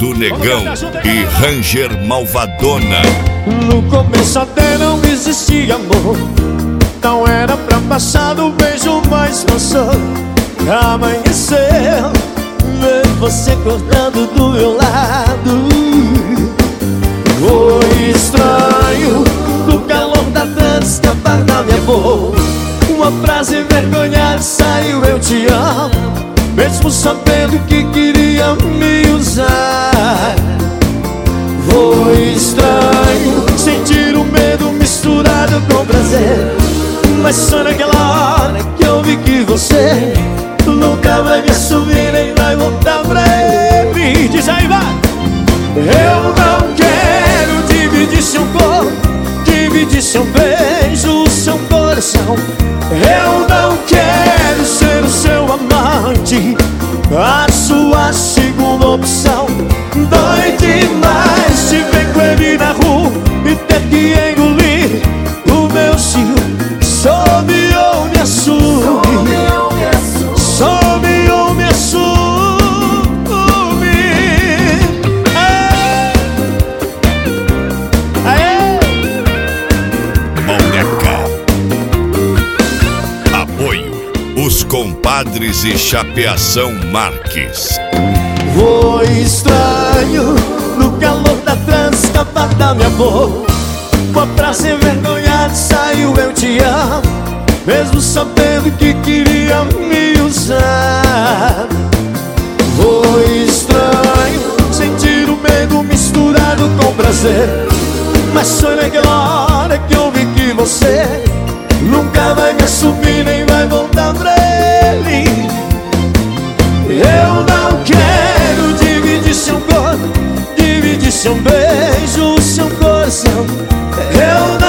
do Negão e Ranger Malvadona. No começo até não existia amor, não era pra passar do beijo, mas passou. Amanheceu, ver você cortando do meu lado. Foi estranho, no calor da dança escapar da minha boca. Uma frase envergonhada saiu: eu te amo, mesmo sabendo que queria me usar. Foi estranho sentir o medo misturado com prazer, mas só naquela hora que eu vi que você nunca vai me assumir nem vai voltar pra ele. Diz aí, vai! Eu não quero dividir seu corpo, dividir seu beijo, seu coração. Eu não quero ser o seu amante, a sua segunda opção. Dói demais te ver com ele na rua e ter que engolir o meu ciúme. Some ou me assume, some ou me assume. Moleca. Apoio Os Compadres e Chapeação Marques. Foi estranho, no calor da trança escapar da minha boca. Uma frase envergonhada saiu: eu te amo, mesmo sabendo que queria me usar. Foi estranho sentir o medo misturado com prazer, mas foi naquela hora que eu vi que você nunca vai me assumir nem vai voltar pra ele. Eu não quero dividir seu corpo, dividir seu beijo, seu coração. Eu